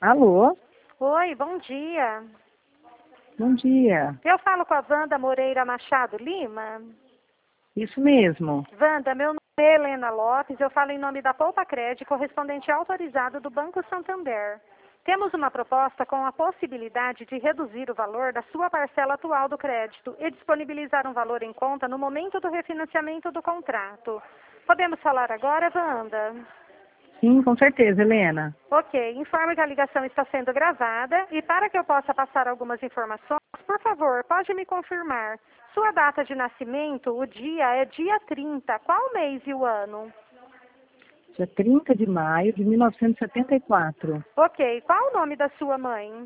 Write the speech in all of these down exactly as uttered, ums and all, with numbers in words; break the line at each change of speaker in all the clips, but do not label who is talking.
Alô?
Oi, bom dia.
Bom dia.
Eu falo com a Wanda Moreira Machado Lima.
Isso mesmo.
Wanda, meu nome é Helena Lopes, eu falo em nome da Poupa Crédito, correspondente autorizado do Banco Santander. Temos uma proposta com a possibilidade de reduzir o valor da sua parcela atual do crédito e disponibilizar um valor em conta no momento do refinanciamento do contrato. Podemos falar agora, Wanda?
Sim, com certeza, Helena.
Ok, informo que a ligação está sendo gravada e para que eu possa passar algumas informações, por favor, pode me confirmar. Sua data de nascimento, o dia é dia trinta. Qual o mês e o ano?
Dia trinta de maio de mil novecentos e setenta e quatro.
Ok, qual o nome da sua mãe?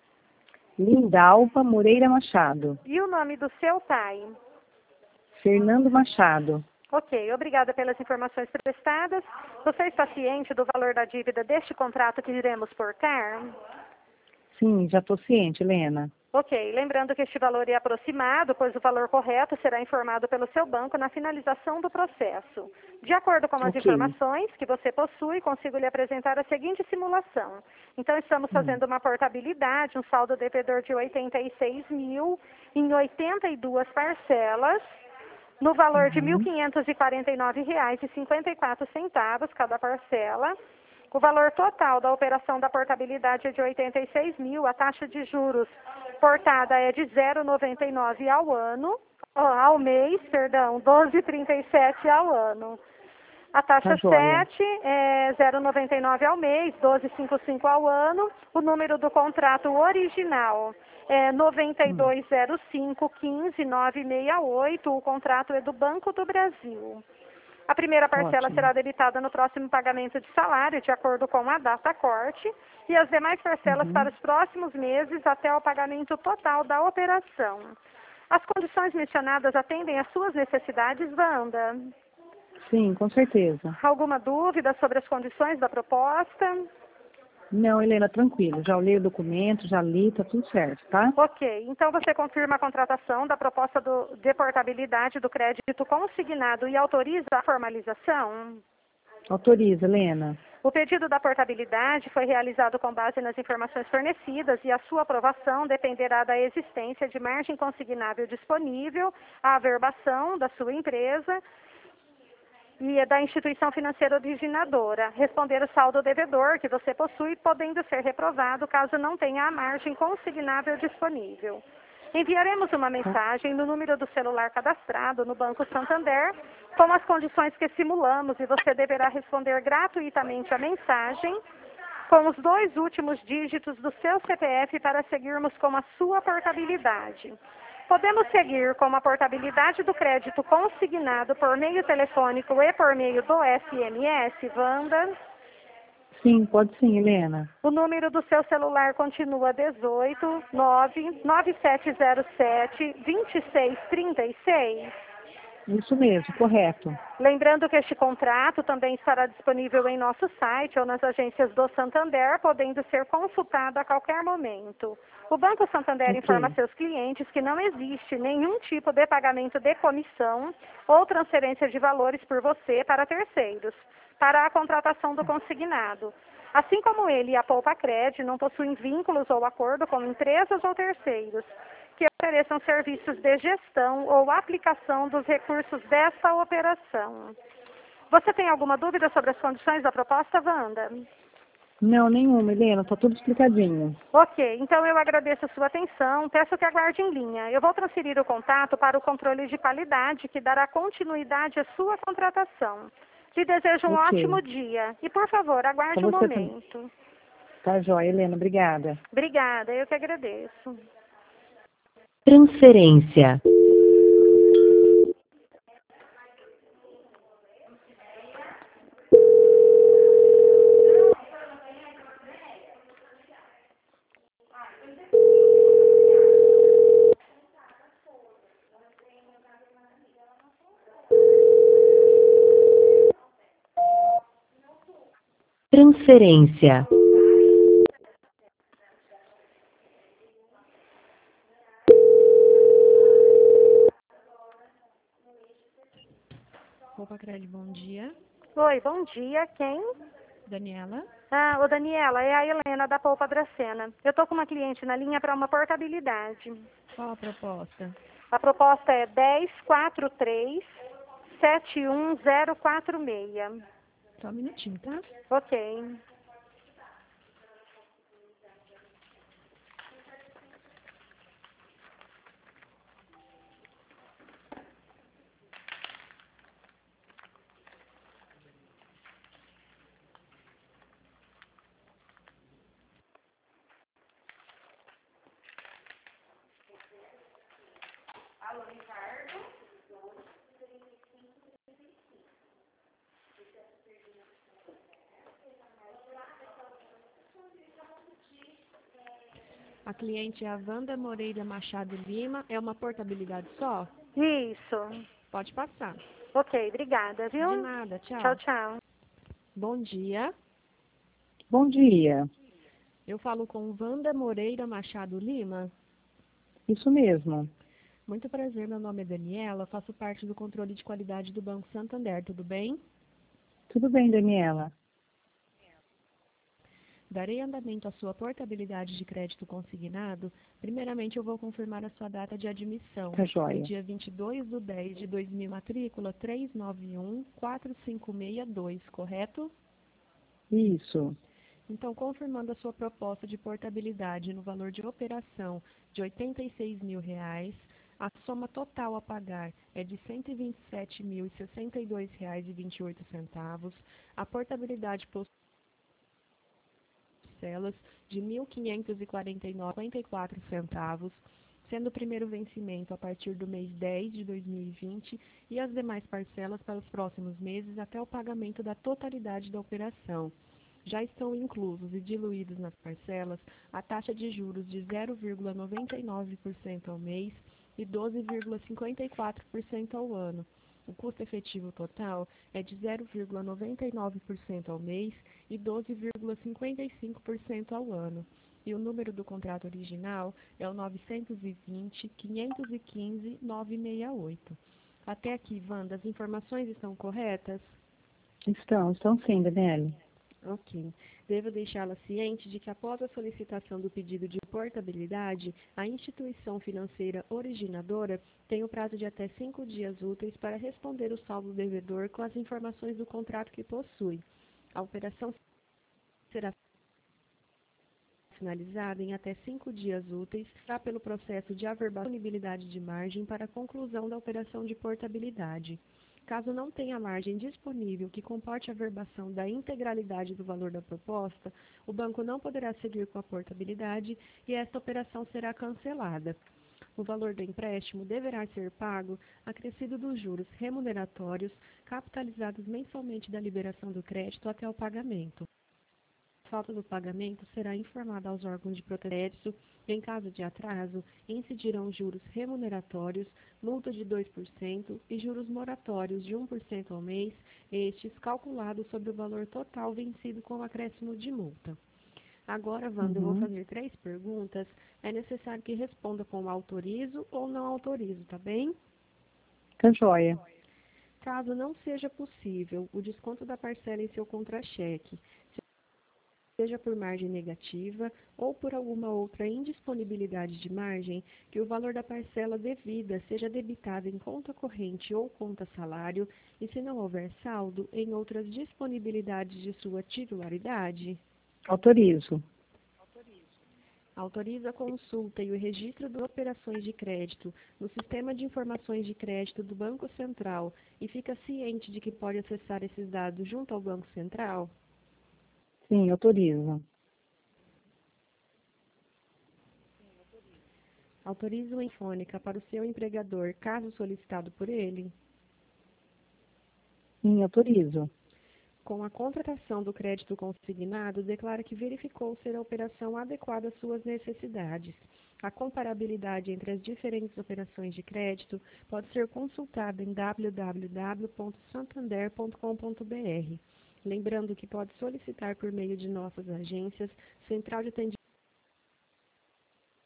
Lindalva Moreira Machado.
E o nome do seu pai?
Fernando Machado.
Ok, obrigada pelas informações prestadas. Você está ciente do valor da dívida deste contrato que iremos portar?
Sim, já estou ciente, Helena.
Ok, lembrando que este valor é aproximado, pois o valor correto será informado pelo seu banco na finalização do processo. De acordo com as
Ok.
informações que você possui, consigo lhe apresentar a seguinte simulação. Então, estamos fazendo uma portabilidade, um saldo devedor de oitenta e seis mil em oitenta e duas parcelas, no valor de mil
Uhum.
quinhentos e quarenta e nove reais e cinquenta e quatro centavos cada parcela. O valor total da operação da portabilidade é de oitenta e seis mil, a taxa de juros portada é de zero vírgula noventa e nove ao ano, ao mês, perdão, doze vírgula trinta e sete ao ano. A taxa
Tá joia.
sete é zero vírgula noventa e nove ao mês, doze vírgula cinquenta e cinco ao ano. O número do contrato original é nove dois zero cinco um cinco nove seis oito. O contrato é do Banco do Brasil. A primeira parcela
Ótimo.
será debitada no próximo pagamento de salário, de acordo com a data corte, e as demais parcelas
Uhum.
para os próximos meses até o pagamento total da operação. As condições mencionadas atendem às suas necessidades, Wanda?
Sim, com certeza.
Alguma dúvida sobre as condições da proposta?
Não, Helena, tranquilo. Já olhei o documento, já li, tá tudo certo, tá?
Ok, então você confirma a contratação da proposta do, de portabilidade do crédito consignado e autoriza a formalização?
Autoriza, Helena.
O pedido da portabilidade foi realizado com base nas informações fornecidas e a sua aprovação dependerá da existência de margem consignável disponível, a averbação da sua empresa e da instituição financeira originadora, responder o saldo devedor que você possui, podendo ser reprovado caso não tenha a margem consignável disponível. Enviaremos uma mensagem no número do celular cadastrado no Banco Santander com as condições que simulamos e você deverá responder gratuitamente a mensagem com os dois últimos dígitos do seu C P F para seguirmos com a sua portabilidade. Podemos seguir com a portabilidade do crédito consignado por meio telefônico e por meio do S M S, Wanda?
Sim, pode sim, Helena.
O número do seu celular continua dezoito, nove, nove sete zero sete, dois seis três seis.
Isso mesmo, correto.
Lembrando que este contrato também estará disponível em nosso site ou nas agências do Santander, podendo ser consultado a qualquer momento. O Banco Santander
Ok.
informa a seus clientes que não existe nenhum tipo de pagamento de comissão ou transferência de valores por você para terceiros, para a contratação do consignado. Assim como ele e a Poupa Crédito não possuem vínculos ou acordo com empresas ou terceiros que ofereçam serviços de gestão ou aplicação dos recursos desta operação. Você tem alguma dúvida sobre as condições da proposta, Wanda?
Não, nenhuma, Helena, tá tudo explicadinho.
Ok, então eu agradeço a sua atenção, peço que aguarde em linha. Eu vou transferir o contato para o controle de qualidade, que dará continuidade à sua contratação. Te desejo um
Ok.
ótimo dia e, por favor, aguarde
Pra
um
você também.
momento.
Tá joia, Helena, obrigada.
Obrigada, eu que agradeço.
Transferência. Transferência.
Poupa Crédito, bom dia.
Oi, bom dia, quem?
Daniela.
Ah, ô Daniela, é a Helena da Poupa Dracena. Eu tô com uma cliente na linha para uma portabilidade.
Qual a proposta?
A proposta é dez quatro três sete um zero quatro seis.
Só um minutinho, tá?
Ok.
A cliente é a Wanda Moreira Machado Lima. É uma portabilidade só?
Isso.
Pode passar.
Ok, obrigada, viu?
De nada, tchau.
Tchau, tchau.
Bom dia.
Bom dia.
Eu falo com Wanda Moreira Machado Lima.
Isso mesmo.
Muito prazer, meu nome é Daniela, faço parte do controle de qualidade do Banco Santander, tudo bem?
Tudo bem, Daniela?
Darei andamento à sua portabilidade de crédito consignado. Primeiramente, eu vou confirmar a sua data de admissão.
Tá
No
joia.
dia vinte e dois de dez de dois mil, matrícula três nove um quatro cinco seis dois, correto?
Isso.
Então, confirmando a sua proposta de portabilidade no valor de operação de oitenta e seis mil reais, a soma total a pagar é de cento e vinte e sete mil e sessenta e dois reais e vinte e oito centavos. A portabilidade possui parcelas de mil quinhentos e quarenta e nove reais e cinquenta e quatro centavos, sendo o primeiro vencimento a partir do mês dez de dois mil e vinte e as demais parcelas para os próximos meses até o pagamento da totalidade da operação. Já estão inclusos e diluídos nas parcelas a taxa de juros de zero vírgula noventa e nove por cento ao mês e doze vírgula cinquenta e quatro por cento ao ano. O custo efetivo total é de zero vírgula noventa e nove por cento ao mês e doze vírgula cinquenta e cinco por cento ao ano. E o número do contrato original é o nove dois zero, quinhentos e quinze, novecentos e sessenta e oito. Até aqui, Wanda, as informações estão corretas?
Estão, estão sim, Daniela.
Ok. Devo deixá-la ciente de que após a solicitação do pedido de portabilidade, a instituição financeira originadora tem o prazo de até cinco dias úteis para responder o saldo devedor com as informações do contrato que possui. A operação será finalizada em até cinco dias úteis, já pelo processo de averbação de disponibilidade de margem para a conclusão da operação de portabilidade. Caso não tenha margem disponível que comporte a averbação da integralidade do valor da proposta, o banco não poderá seguir com a portabilidade e esta operação será cancelada. O valor do empréstimo deverá ser pago acrescido dos juros remuneratórios capitalizados mensalmente da liberação do crédito até o pagamento. A falta do pagamento será informada aos órgãos de proteção e, em caso de atraso, incidirão juros remuneratórios, multa de dois por cento e juros moratórios de um por cento ao mês, estes calculados sobre o valor total vencido com o acréscimo de multa. Agora, Wanda, eu vou
Uhum.
fazer três perguntas. É necessário que responda com autorizo ou não autorizo, tá bem?
Tá joia.
Caso não seja possível o desconto da parcela em seu contra-cheque, seja por margem negativa ou por alguma outra indisponibilidade de margem, que o valor da parcela devida seja debitado em conta corrente ou conta salário e, se não houver saldo, em outras disponibilidades de sua titularidade.
Autorizo.
Autoriza a consulta e o registro das operações de crédito no Sistema de Informações de Crédito do Banco Central e fica ciente de que pode acessar esses dados junto ao Banco Central?
Sim, autorizo.
Autoriza uma telefônica para o seu empregador, caso solicitado por ele?
Sim, autorizo.
Com a contratação do crédito consignado, declara que verificou ser a operação adequada às suas necessidades. A comparabilidade entre as diferentes operações de crédito pode ser consultada em w w w ponto santander ponto com ponto b r. Lembrando que pode solicitar por meio de nossas agências, Central de Atendimento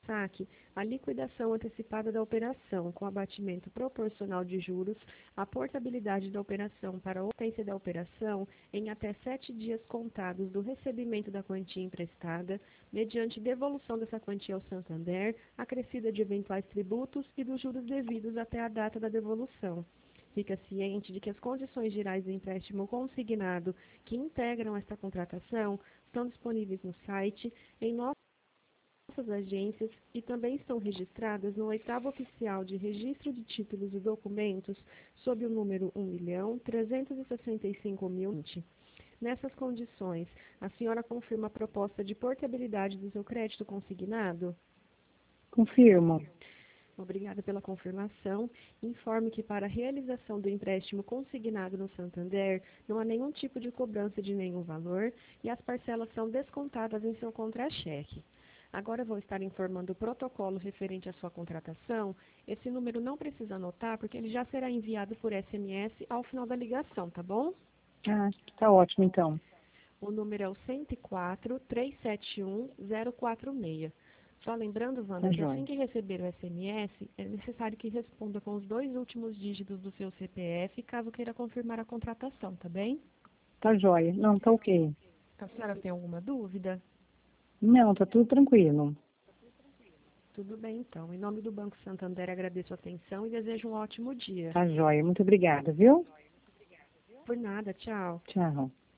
saque a liquidação antecipada da operação, com abatimento proporcional de juros, a portabilidade da operação para a potência da operação em até sete dias contados do recebimento da quantia emprestada, mediante devolução dessa quantia ao Santander, acrescida de eventuais tributos e dos juros devidos até a data da devolução. Fica ciente de que as condições gerais do empréstimo consignado que integram esta contratação estão disponíveis no site, em nossas agências e também estão registradas no oitavo oficial de registro de títulos e documentos sob o número um milhão trezentos e sessenta e cinco mil vinte. Nessas condições, a senhora confirma a proposta de portabilidade do seu crédito consignado?
Confirmo.
Obrigada pela confirmação. Informe que para a realização do empréstimo consignado no Santander, não há nenhum tipo de cobrança de nenhum valor e as parcelas são descontadas em seu contra-cheque. Agora vou estar informando o protocolo referente à sua contratação. Esse número não precisa anotar, porque ele já será enviado por S M S ao final da ligação, tá bom?
Ah, tá ótimo então.
O número é o um zero quatro, três sete um, zero quatro seis. Só lembrando, Wanda,
Tá
que assim
jóia.
que receber o S M S, é necessário que responda com os dois últimos dígitos do seu C P F, caso queira confirmar a contratação, tá bem?
Tá jóia. Não, tá ok.
A senhora tem alguma dúvida?
Não, tá tudo tranquilo.
Tudo bem, então. Em nome do Banco Santander, agradeço a atenção e desejo um ótimo dia.
Tá jóia. Muito obrigada, viu?
Por nada, tchau.
Tchau.